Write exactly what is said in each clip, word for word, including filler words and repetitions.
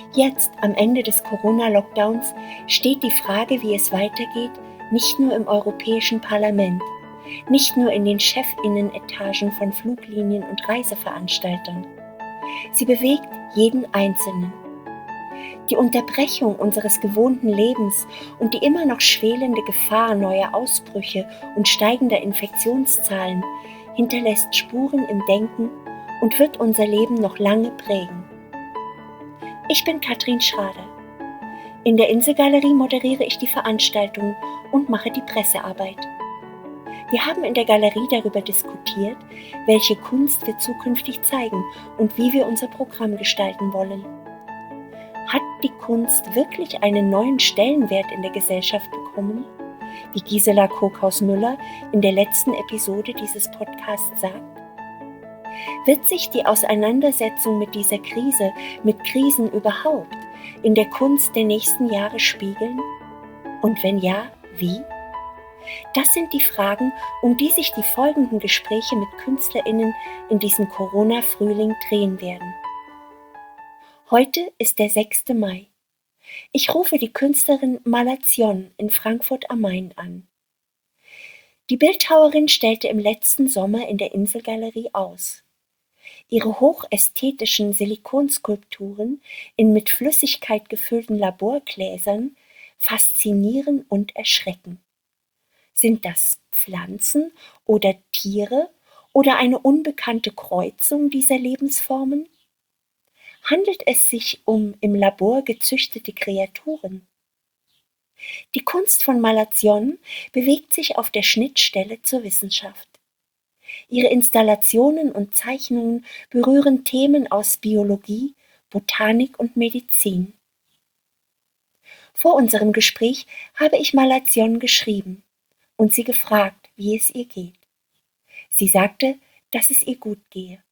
Jetzt, am Ende des Corona-Lockdowns, steht die Frage, wie es weitergeht, nicht nur im Europäischen Parlament, nicht nur in den Chefinnen-Etagen von Fluglinien und Reiseveranstaltern. Sie bewegt jeden Einzelnen. Die Unterbrechung unseres gewohnten Lebens und die immer noch schwelende Gefahr neuer Ausbrüche und steigender Infektionszahlen hinterlässt Spuren im Denken und wird unser Leben noch lange prägen. Ich bin Katrin Schrader. In der Inselgalerie moderiere ich die Veranstaltung und mache die Pressearbeit. Wir haben in der Galerie darüber diskutiert, welche Kunst wir zukünftig zeigen und wie wir unser Programm gestalten wollen. Hat die Kunst wirklich einen neuen Stellenwert in der Gesellschaft bekommen, wie Gisela Kockhaus-Müller in der letzten Episode dieses Podcasts sagt? Wird sich die Auseinandersetzung mit dieser Krise, mit Krisen überhaupt, in der Kunst der nächsten Jahre spiegeln? Und wenn ja, wie? Das sind die Fragen, um die sich die folgenden Gespräche mit KünstlerInnen in diesem Corona-Frühling drehen werden. Heute ist der sechste Mai. Ich rufe die Künstlerin Malation in Frankfurt am Main an. Die Bildhauerin stellte im letzten Sommer in der Inselgalerie aus. Ihre hochästhetischen Silikonskulpturen in mit Flüssigkeit gefüllten Laborgläsern faszinieren und erschrecken. Sind das Pflanzen oder Tiere oder eine unbekannte Kreuzung dieser Lebensformen? Handelt es sich um im Labor gezüchtete Kreaturen? Die Kunst von Malation bewegt sich auf der Schnittstelle zur Wissenschaft. Ihre Installationen und Zeichnungen berühren Themen aus Biologie, Botanik und Medizin. Vor unserem Gespräch habe ich Malation geschrieben und sie gefragt, wie es ihr geht. Sie sagte, dass es ihr gut gehe.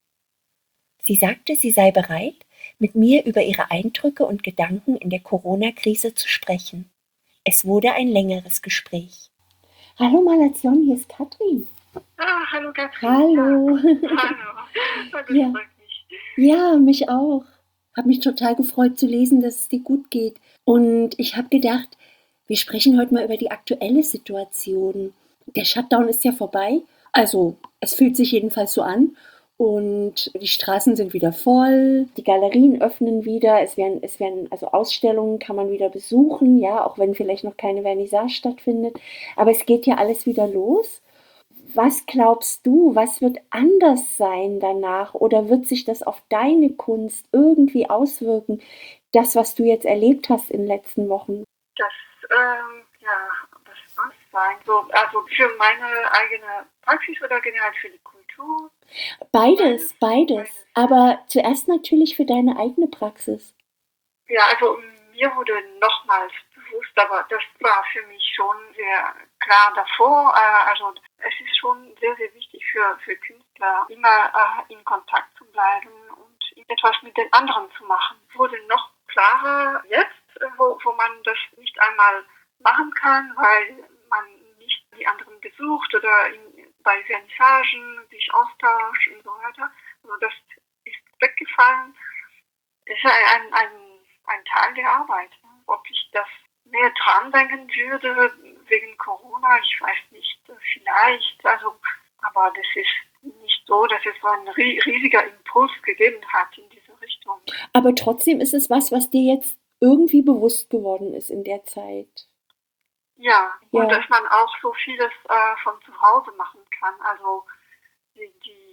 Sie sagte, sie sei bereit, mit mir über ihre Eindrücke und Gedanken in der Corona-Krise zu sprechen. Es wurde ein längeres Gespräch. Hallo Malation, hier ist Katrin. Ah, hallo Katrin. Hallo. Ja. Hallo. Das ja. freut mich. Ja, mich auch. Habe mich total gefreut zu lesen, dass es dir gut geht. Und ich habe gedacht, wir sprechen heute mal über die aktuelle Situation. Der Shutdown ist ja vorbei. Also es fühlt sich jedenfalls so an. Und die Straßen sind wieder voll, die Galerien öffnen wieder, es werden, es werden, also Ausstellungen kann man wieder besuchen, ja, auch wenn vielleicht noch keine Vernissage stattfindet. Aber es geht ja alles wieder los. Was glaubst du, was wird anders sein danach oder wird sich das auf deine Kunst irgendwie auswirken, das, was du jetzt erlebt hast in den letzten Wochen? Das, ähm, ja, das muss sein. So, also für meine eigene Praxis oder generell für die Kultur? Beides, beides, beides. Aber zuerst natürlich für deine eigene Praxis. Ja, also mir wurde nochmals bewusst, aber das war für mich schon sehr klar davor. Äh, also es ist schon sehr, sehr wichtig für, für Künstler, immer äh, in Kontakt zu bleiben und etwas mit den anderen zu machen. Es wurde noch klarer jetzt, äh, wo, wo man das nicht einmal machen kann, weil man nicht die anderen besucht oder in, bei Vernissagen sich austauscht und so weiter. Also das ist weggefallen. Es ist ein, ein, ein Teil der Arbeit. Ob ich das mehr dran denken würde wegen Corona, ich weiß nicht, vielleicht, also, aber das ist nicht so, dass es so ein riesiger Impuls gegeben hat in diese Richtung. Aber trotzdem ist es was, was dir jetzt irgendwie bewusst geworden ist in der Zeit. Ja, ja. Und dass man auch so vieles äh, von zu Hause machen kann. Also die,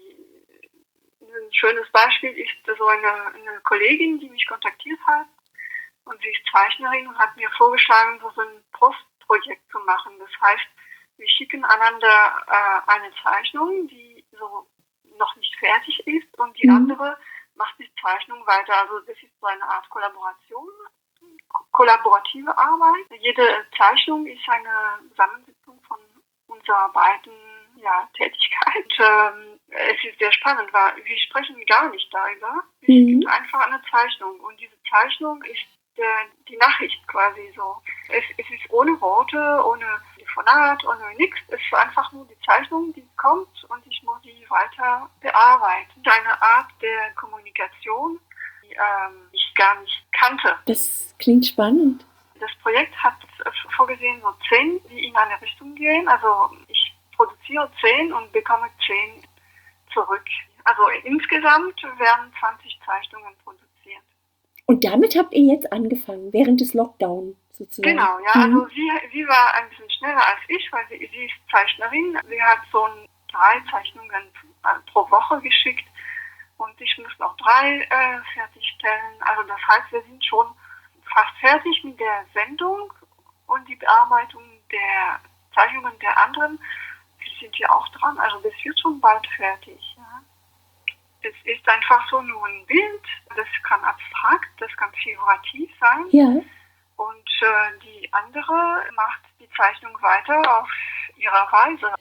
die, ein schönes Beispiel ist so eine, eine Kollegin, die mich kontaktiert hat. Und sie ist Zeichnerin und hat mir vorgeschlagen, so ein Postprojekt zu machen. Das heißt, wir schicken einander äh, eine Zeichnung, die so noch nicht fertig ist und die mhm. andere macht die Zeichnung weiter. Also das ist so eine Art Kollaboration, kollaborative Arbeit. Jede Zeichnung ist eine Zusammensetzung von unserer beiden ja, Tätigkeit. Ähm, es ist sehr spannend, weil wir sprechen gar nicht darüber. Wir mhm. schicken einfach eine Zeichnung und diese Zeichnung ist Der, die Nachricht quasi so. Es, es ist ohne Worte, ohne Telefonat, ohne nichts. Es ist einfach nur die Zeichnung, die kommt und ich muss die weiter bearbeiten. Eine Art der Kommunikation, die ähm, nicht gar nicht kannte. Das klingt spannend. Das Projekt hat vorgesehen, so zehn, die in eine Richtung gehen. Also ich produziere zehn und bekomme zehn zurück. Also insgesamt werden zwanzig Zeichnungen produziert. Und damit habt ihr jetzt angefangen, während des Lockdown sozusagen? Genau, ja. Mhm. Also sie, sie war ein bisschen schneller als ich, weil sie, sie ist Zeichnerin. Sie hat so drei Zeichnungen pro Woche geschickt und ich muss noch drei äh, fertigstellen. Also das heißt, wir sind schon fast fertig mit der Sendung und die Bearbeitung der Zeichnungen der anderen. Die sind ja auch dran, also das wird schon bald fertig. Ja. Es ist einfach so nur ein Bild, das kann abstrakt, das kann figurativ sein. Ja. Und äh, die andere macht die Zeichnung weiter auf ihrer Weise.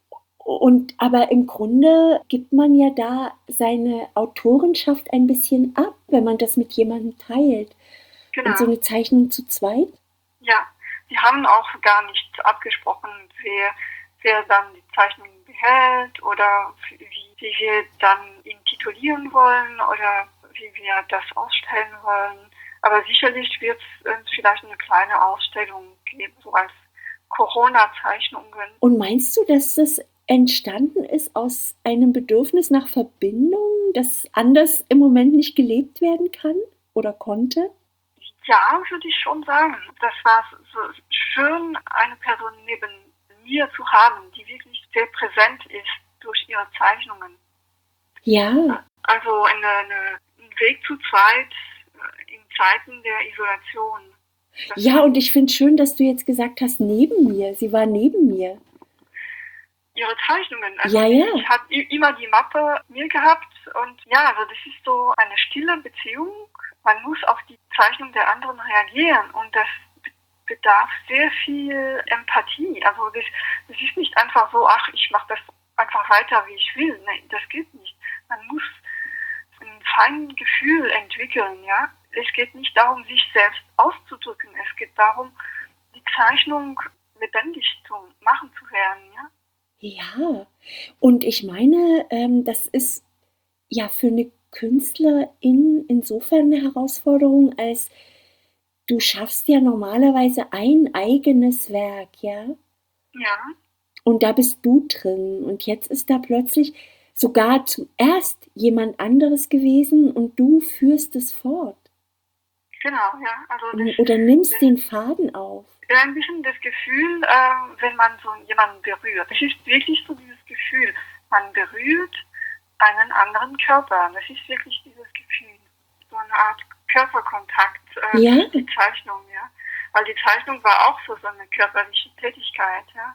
Und aber im Grunde gibt man ja da seine Autorenschaft ein bisschen ab, wenn man das mit jemandem teilt. Genau. Und so eine Zeichnung zu zweit? Ja, die haben auch gar nicht abgesprochen, wer, wer dann die Zeichnung behält oder wie, wie wir dann ihn titulieren wollen oder wie wir das ausstellen wollen. Aber sicherlich wird es vielleicht eine kleine Ausstellung geben, so als Corona-Zeichnungen. Und meinst du, dass das entstanden ist aus einem Bedürfnis nach Verbindung, das anders im Moment nicht gelebt werden kann oder konnte? Ja, würde ich schon sagen. Das war so schön, eine Person neben mir zu haben, die wirklich sehr präsent ist durch ihre Zeichnungen. Ja. Also eine, eine, ein Weg zu zweit in Zeiten der Isolation. Das ja, und ich finde schön, dass du jetzt gesagt hast, neben mir. Sie war neben mir. Ihre Zeichnungen. Also ja, ja. Ich habe immer die Mappe mir gehabt und ja, also das ist so eine stille Beziehung. Man muss auf die Zeichnung der anderen reagieren und das bedarf sehr viel Empathie. Also das, das ist nicht einfach so, ach, ich mache das einfach weiter, wie ich will. Nein, das geht nicht. Man muss ein feines Gefühl entwickeln, ja. Es geht nicht darum, sich selbst auszudrücken. Es geht darum, die Zeichnung lebendig zu machen zu werden, ja. Ja, und ich meine, ähm, das ist ja für eine Künstlerin insofern eine Herausforderung, als du schaffst ja normalerweise ein eigenes Werk, ja? Ja. Und da bist du drin. Und jetzt ist da plötzlich sogar zuerst jemand anderes gewesen und du führst es fort. Genau, ja. Also das, oder nimmst das, den Faden auf. Ja, ein bisschen das Gefühl, äh, wenn man so jemanden berührt. Es ist wirklich so dieses Gefühl, man berührt einen anderen Körper. Das ist wirklich dieses Gefühl. So eine Art Körperkontakt, äh, ja. die Zeichnung, ja. Weil die Zeichnung war auch so, so eine körperliche Tätigkeit, ja.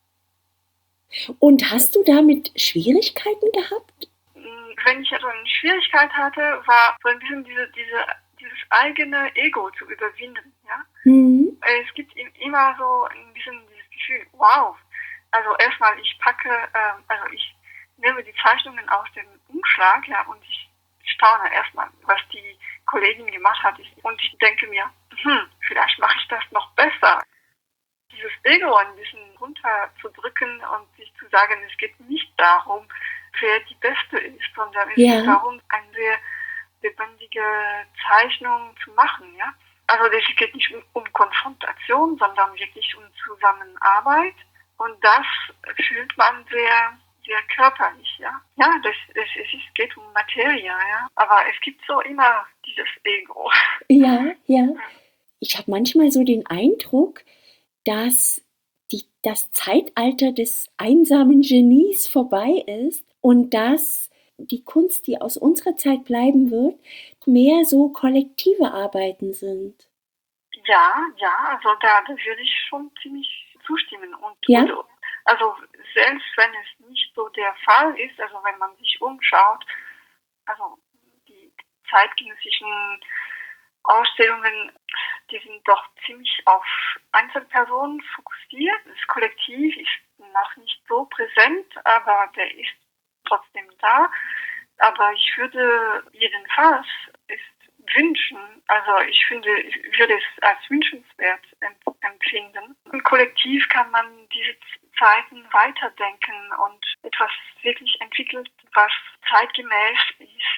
Und hast du damit Schwierigkeiten gehabt? Wenn ich also eine Schwierigkeit hatte, war so ein bisschen diese, diese, dieses eigene Ego zu überwinden, ja. Mhm. Es gibt immer so ein bisschen dieses Gefühl, wow, also erstmal ich packe, äh, also ich nehme die Zeichnungen aus dem Umschlag, ja, und ich staune erstmal, was die Kollegin gemacht hat. Und ich denke mir, hm, vielleicht mache ich das noch besser. Dieses Ego ein bisschen runterzudrücken und sich zu sagen, es geht nicht darum, wer die Beste ist, sondern es ja. geht darum, eine sehr lebendige Zeichnung zu machen, ja. Also es geht nicht um, um Konfrontation, sondern wirklich um Zusammenarbeit. Und das fühlt man sehr, sehr körperlich, ja. Ja, das, das, es ist, geht um Materie, ja. Aber es gibt so immer dieses Ego. Ja, ja. Ich habe manchmal so den Eindruck, dass die, das Zeitalter des einsamen Genies vorbei ist und dass die Kunst, die aus unserer Zeit bleiben wird, mehr so kollektive Arbeiten sind. Ja, ja, also da, da würde ich schon ziemlich zustimmen. Und, ja? und also selbst wenn es nicht so der Fall ist, also wenn man sich umschaut, also die zeitgenössischen Ausstellungen, die sind doch ziemlich auf Einzelpersonen fokussiert. Das Kollektiv ist noch nicht so präsent, aber der ist trotzdem da. Aber ich würde jedenfalls es wünschen, also ich finde, ich würde es als wünschenswert empfinden. Im Kollektiv kann man diese Zeiten weiterdenken und etwas wirklich entwickelt, was zeitgemäß ist,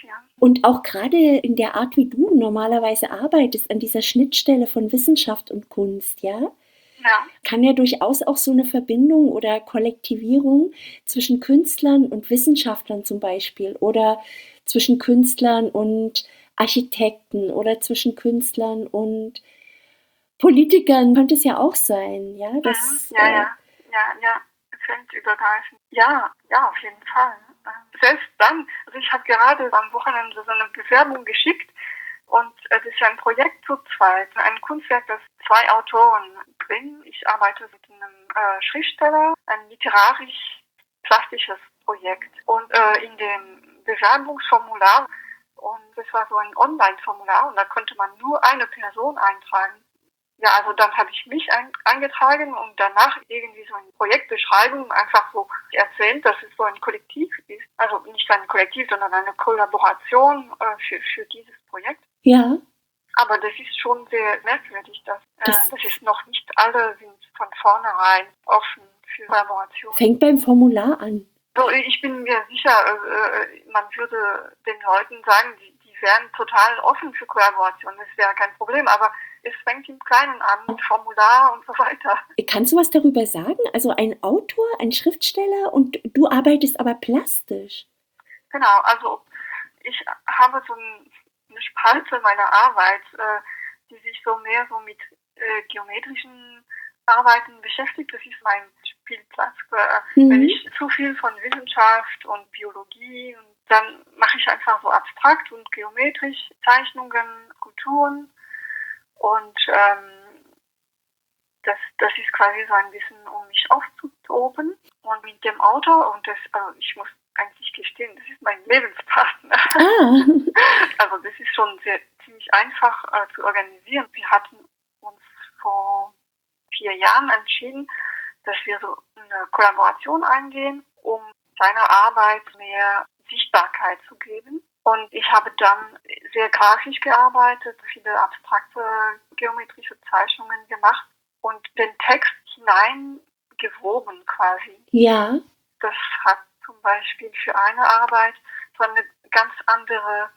ja. Und auch gerade in der Art, wie du normalerweise arbeitest, an dieser Schnittstelle von Wissenschaft und Kunst, ja, ja. kann ja durchaus auch so eine Verbindung oder Kollektivierung zwischen Künstlern und Wissenschaftlern zum Beispiel oder zwischen Künstlern und Architekten oder zwischen Künstlern und Politikern könnte es ja auch sein, ja, das, mhm. ja, äh, ja, ja, ja, feldübergreifend. Ja, ja, auf jeden Fall. Selbst dann, also ich habe gerade am Wochenende so eine Bewerbung geschickt und äh, das ist ein Projekt zu zweit, ein Kunstwerk, das zwei Autoren drin. Ich arbeite mit einem äh, Schriftsteller, ein literarisch-plastisches Projekt und äh, in dem Bewerbungsformular, und das war so ein Online-Formular und da konnte man nur eine Person eintragen. Ja, also dann habe ich mich ein, eingetragen und danach irgendwie so eine Projektbeschreibung einfach so erzählt, dass es so ein Kollektiv ist. Also nicht ein Kollektiv, sondern eine Kollaboration äh, für, für dieses Projekt. ja. Aber das ist schon sehr merkwürdig, dass äh, Das das ist noch nicht alle sind von vornherein offen für Kollaboration. fängt beim Formular an. So, ich bin mir sicher, äh, man würde den Leuten sagen, die, die wären total offen für Kollaboration. Das wäre kein Problem, aber es fängt im Kleinen an, mit Formular und so weiter. Kannst du was darüber sagen? Also ein Autor, ein Schriftsteller und du arbeitest aber plastisch. Genau, also ich habe so ein, eine Spalte meiner Arbeit, äh, die sich so mehr so mit äh, geometrischen Arbeiten beschäftigt. Das ist mein Spielplatz. Äh, Mhm. Wenn ich zu viel von Wissenschaft und Biologie, und dann mache ich einfach so abstrakt und geometrisch Zeichnungen, Skulpturen. Und ähm, das, das ist quasi so ein bisschen, um mich aufzutoben. Und mit dem Autor, und das, also ich muss eigentlich gestehen, das ist mein Lebenspartner. Ah. Also das ist schon sehr ziemlich einfach äh, zu organisieren. Wir hatten uns vor vier Jahren entschieden, dass wir so eine Kollaboration eingehen, um seiner Arbeit mehr Sichtbarkeit zu geben. Und ich habe dann sehr grafisch gearbeitet, viele abstrakte geometrische Zeichnungen gemacht und den Text hineingewoben quasi. Ja. Das hat zum Beispiel für eine Arbeit so eine ganz andere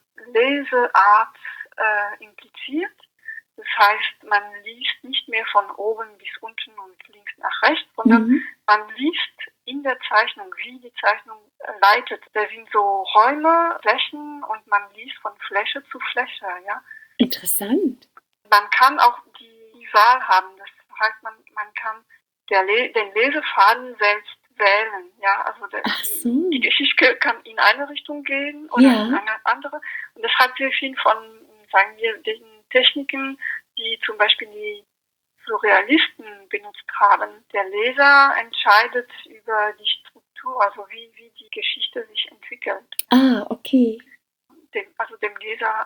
Leseart äh, impliziert. Das heißt, man liest nicht mehr von oben bis unten und links nach rechts, sondern Mhm. man liest in der Zeichnung, wie die Zeichnung äh, leitet. Da sind so Räume, Flächen und man liest von Fläche zu Fläche. Ja? Interessant. Man kann auch die, die Wahl haben. Das heißt, man, man kann der Le- den Lesefaden selbst wählen. Ja? Also der, Ach so. die, die Geschichte kann in eine Richtung gehen oder Ja. in eine andere. Und das hat sehr viel von, sagen wir, den Techniken, die zum Beispiel die Surrealisten benutzt haben. Der Leser entscheidet über die Struktur, also wie, wie die Geschichte sich entwickelt. Ah, okay. Dem, also dem Leser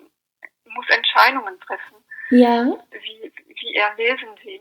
äh, muss Entscheidungen treffen, Ja. wie, wie er lesen will.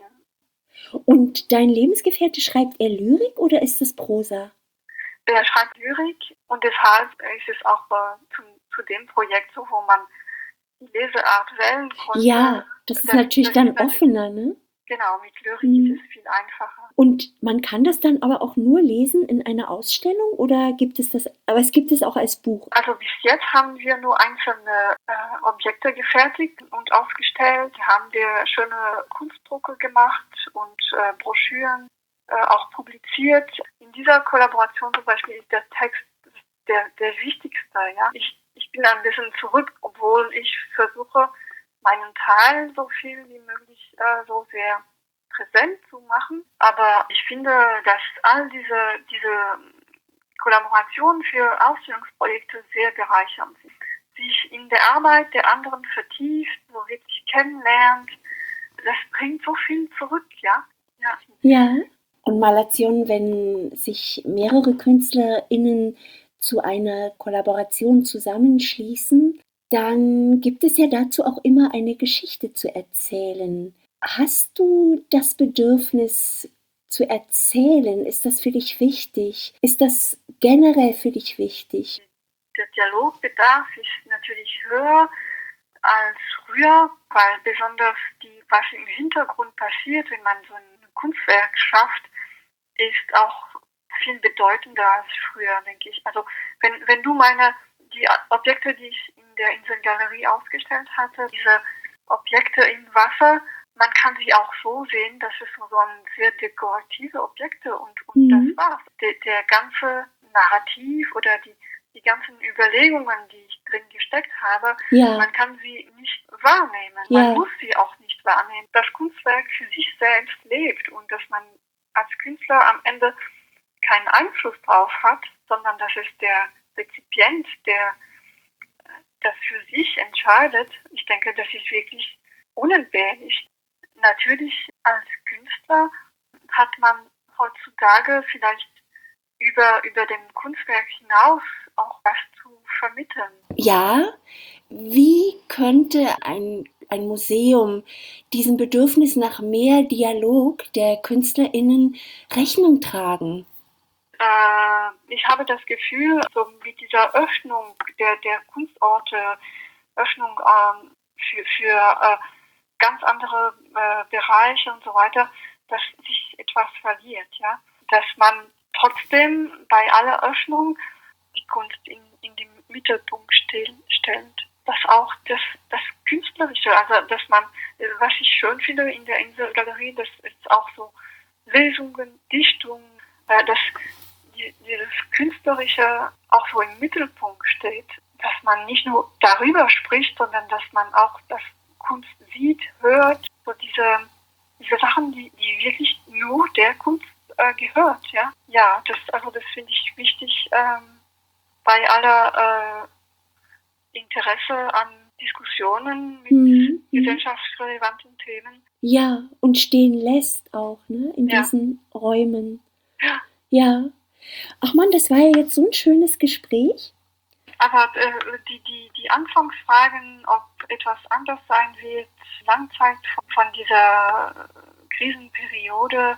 Und dein Lebensgefährte, schreibt er Lyrik oder ist es Prosa? Er schreibt Lyrik und deshalb ist es auch äh, zu, zu dem Projekt so, wo man die Leseart wählen konnte. Ja, das ist Das- natürlich das dann ist natürlich- offener, ne? Genau, mit Lyrik Mhm. ist es viel einfacher. Und man kann das dann aber auch nur lesen in einer Ausstellung oder gibt es das, aber es gibt es auch als Buch? Also bis jetzt haben wir nur einzelne äh, Objekte gefertigt und aufgestellt, haben wir schöne Kunstdrucke gemacht und äh, Broschüren äh, auch publiziert. In dieser Kollaboration zum Beispiel ist der Text der, der wichtigste. Ja? Ich, ich bin ein bisschen zurück, obwohl ich versuche, meinen Teil so viel wie möglich äh, so sehr präsent zu machen. Aber ich finde, dass all diese, diese Kollaborationen für Ausstellungsprojekte sehr bereichernd sind. Sich in der Arbeit der anderen vertieft, so wirklich kennenlernt, das bringt so viel zurück, ja. Ja. Ja. Und Malation, wenn sich mehrere KünstlerInnen zu einer Kollaboration zusammenschließen, dann gibt es ja dazu auch immer eine Geschichte zu erzählen. Hast du das Bedürfnis zu erzählen? Ist das für dich wichtig? Ist das generell für dich wichtig? Der Dialogbedarf ist natürlich höher als früher, weil besonders die, was im Hintergrund passiert, wenn man so ein Kunstwerk schafft, ist auch viel bedeutender als früher, denke ich. Also wenn, wenn du meine die Objekte, die ich in der Inselgalerie ausgestellt hatte, diese Objekte im Wasser, man kann sie auch so sehen, dass es so ein sehr dekorative Objekte und, und mhm. das war's. Der, der ganze Narrativ oder die, die ganzen Überlegungen, die ich drin gesteckt habe, ja. man kann sie nicht wahrnehmen. Ja. Man muss sie auch nicht wahrnehmen. Das Kunstwerk für sich selbst lebt und dass man als Künstler am Ende keinen Einfluss drauf hat, sondern dass es der Rezipient, der das für sich entscheidet. Ich denke, das ist wirklich unentbehrlich. Natürlich als Künstler hat man heutzutage vielleicht über, über dem Kunstwerk hinaus auch was zu vermitteln. Ja, wie könnte ein, ein Museum diesem Bedürfnis nach mehr Dialog der KünstlerInnen Rechnung tragen? Äh, ich habe das Gefühl, so mit dieser Öffnung der, der Kunstorte, Öffnung ähm, für, für äh, ganz andere äh, Bereiche und so weiter, dass sich etwas verliert, ja. Dass man trotzdem bei aller Öffnung die Kunst in, in den Mittelpunkt still, stellt. Dass auch das, das Künstlerische, also dass man, was ich schön finde in der Inselgalerie, das ist auch so Lesungen, Dichtungen, äh, dass die, dieses Künstlerische auch so im Mittelpunkt steht. Dass man nicht nur darüber spricht, sondern dass man auch das Kunst sieht, hört, so diese, diese Sachen, die, die wirklich nur der Kunst äh, gehört, ja. Ja, das, also das finde ich wichtig, ähm, bei aller äh, Interesse an Diskussionen mit mhm. gesellschaftsrelevanten Themen. Ja, und stehen lässt auch, ne, in ja. diesen Räumen. Ja. Ja. Ach man, das war ja jetzt so ein schönes Gespräch. Aber äh, die, die, die Anfangsfragen, ob etwas anders sein wird, Langzeit von, von dieser Krisenperiode,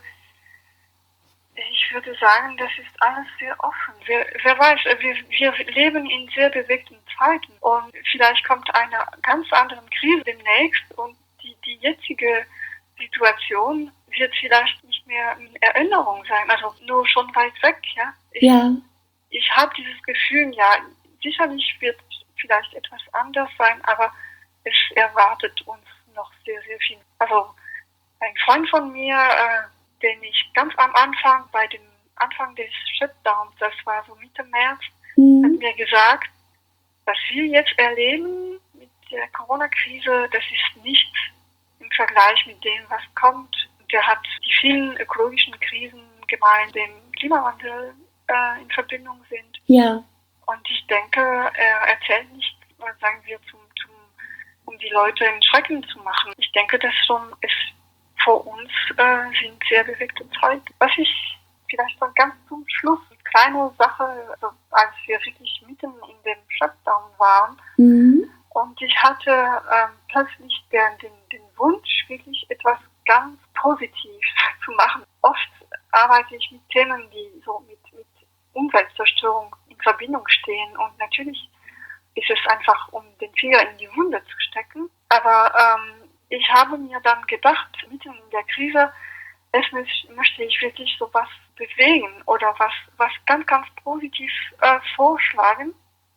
ich würde sagen, das ist alles sehr offen. Wer, wer weiß, wir, wir leben in sehr bewegten Zeiten und vielleicht kommt eine ganz andere Krise demnächst und die, die jetzige Situation wird vielleicht nicht mehr in Erinnerung sein, also nur schon weit weg. Ja, ich, ja. ich habe dieses Gefühl, ja, sicherlich wird vielleicht etwas anders sein, aber es erwartet uns noch sehr, sehr viel. Also ein Freund von mir, äh, den ich ganz am Anfang, bei dem Anfang des Shutdowns, das war so Mitte März, mhm. hat mir gesagt, was wir jetzt erleben mit der Corona-Krise, das ist nichts im Vergleich mit dem, was kommt. Der hat die vielen ökologischen Krisen gemeint, die dem Klimawandel äh, in Verbindung sind. Ja. Und ich denke, er erzählt nicht, sagen wir, zum, zum, um die Leute in Schrecken zu machen. Ich denke, dass schon es vor uns äh, sind sehr bewegte Zeiten. Was ich vielleicht so ganz zum Schluss, eine kleine Sache, also als wir wirklich mitten in dem Shutdown waren, mhm. und ich hatte äh, plötzlich den, den, den Wunsch, wirklich etwas ganz Positives zu machen. Oft arbeite ich mit Themen, die so mit, mit Umweltzerstörung in Verbindung stehen und natürlich ist es einfach, um den Finger in die Wunde zu stecken. Aber ähm, ich habe mir dann gedacht, mitten in der Krise, es möchte ich wirklich so was bewegen oder was, was ganz, ganz positiv äh, vorschlagen.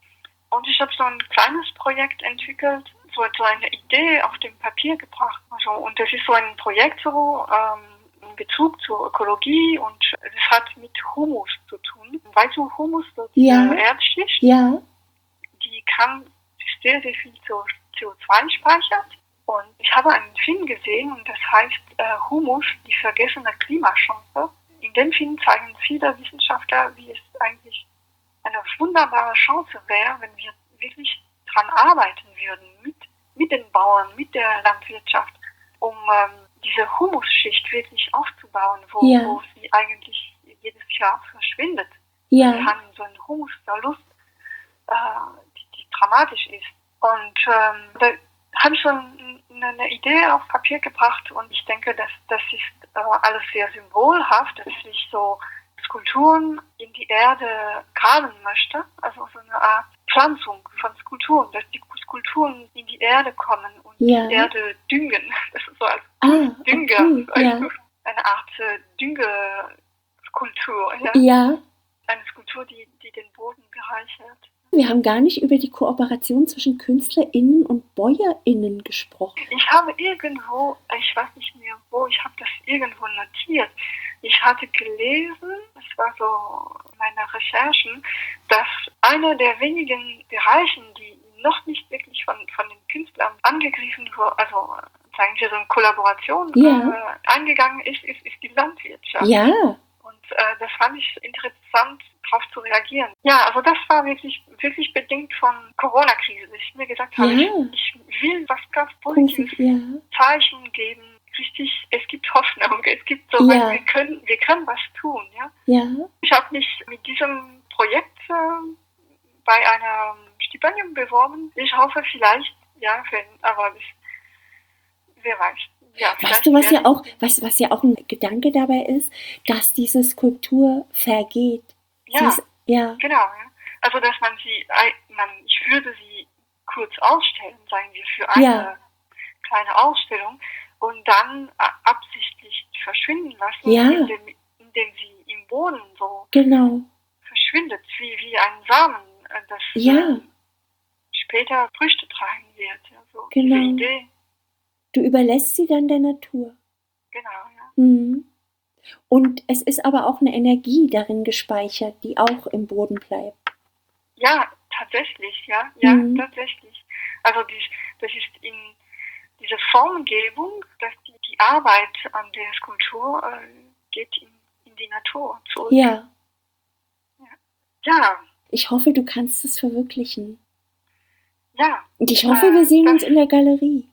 Und ich habe so ein kleines Projekt entwickelt, so, so eine Idee auf dem Papier gebracht. Also, und das ist so ein Projekt so, ähm, in Bezug zur Ökologie und es hat mit Humus zu tun. Weißt du, Humus, so diese ja. Erdschicht, ja. die kann sehr, sehr viel C O zwei speichert. Und ich habe einen Film gesehen und das heißt äh, Humus, die vergessene Klimachance. In dem Film zeigen viele Wissenschaftler, wie es eigentlich eine wunderbare Chance wäre, wenn wir wirklich dran arbeiten würden, mit, mit den Bauern, mit der Landwirtschaft, um ähm, diese Humusschicht wirklich aufzubauen, wo, ja. wo sie eigentlich jedes Jahr verschwindet. Ja. Wir haben so einen Humusverlust, äh, die, die dramatisch ist. Und ähm, da habe ich so ein, eine Idee auf Papier gebracht und ich denke, dass das ist äh, alles sehr symbolhaft, dass ich so Skulpturen in die Erde graben möchte, also so eine Art Pflanzung von Skulpturen, dass die Skulpturen in die Erde kommen und ja. die Erde düngen. Das ist so als ah, Dünger, okay, ja. eine Art äh, Düngeskulptur. Ja? ja. Eine Skulptur, die, die den Boden bereichert. Wir haben gar nicht über die Kooperation zwischen KünstlerInnen und BäuerInnen gesprochen. Ich habe irgendwo, ich weiß nicht mehr wo, ich habe das irgendwo notiert. Ich hatte gelesen, es war so meine Recherchen, dass einer der wenigen Bereichen, die noch nicht wirklich von, von den Künstlern angegriffen wurden, also sagen wir so eine Kollaboration Ja. äh, angegangen ist, ist, ist die Landwirtschaft. Ja. Und äh, das fand ich interessant, darauf zu reagieren. Ja, also das war wirklich, wirklich bedingt von Corona-Krise, dass ich mir gesagt habe, Ja. ich, ich will was ganz Positives, Ja. Zeichen geben, richtig, es gibt Hoffnung, es gibt so, Ja. wir können, wir können was tun, ja. Ja. Ich habe mich mit diesem Projekt äh, bei einem Stipendium beworben. Ich hoffe vielleicht, ja, für, aber das, wer weiß. Ja, weißt du, was ja auch, was, was ja auch ein Gedanke dabei ist, dass diese Skulptur vergeht. Ja, ist, ja. genau. Ja. Also, dass man sie, man, ich würde sie kurz ausstellen, sagen wir, für eine ja. kleine Ausstellung und dann äh, absichtlich verschwinden lassen, ja. indem, indem sie im Boden so genau. verschwindet, wie, wie ein Samen, äh, das ja. äh, später Früchte tragen wird. Ja, so genau. diese Idee. Du überlässt sie dann der Natur. Genau, ja. Mhm. Und es ist aber auch eine Energie darin gespeichert, die auch im Boden bleibt. Ja, tatsächlich, ja, ja, mhm. tatsächlich. Also die, das ist in diese Formgebung, dass die, die Arbeit an der Skulptur äh, geht in, in die Natur zurück. Ja. ja. Ja. Ich hoffe, du kannst es verwirklichen. Ja. Und ich hoffe, äh, wir sehen das, uns in der Galerie.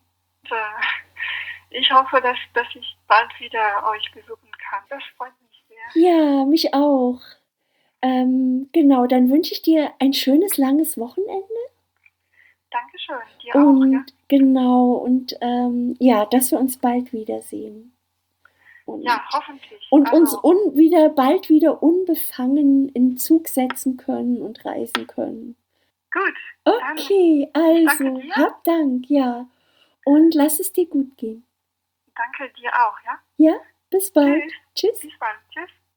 Ich hoffe, dass, dass ich bald wieder euch besuchen kann. Das freut mich sehr. Ja, mich auch. Ähm, genau, dann wünsche ich dir ein schönes, langes Wochenende. Dankeschön, dir und, auch. Ja? Genau, und ähm, ja, dass wir uns bald wiedersehen. Und, ja, hoffentlich. Und also, uns un, wieder, bald wieder unbefangen in Zug setzen können und reisen können. Gut. Okay, also, hab Dank, ja. Und lass es dir gut gehen. Danke dir auch, ja? Ja, bis bald. Tschüss. Tschüss. Bis bald. Tschüss.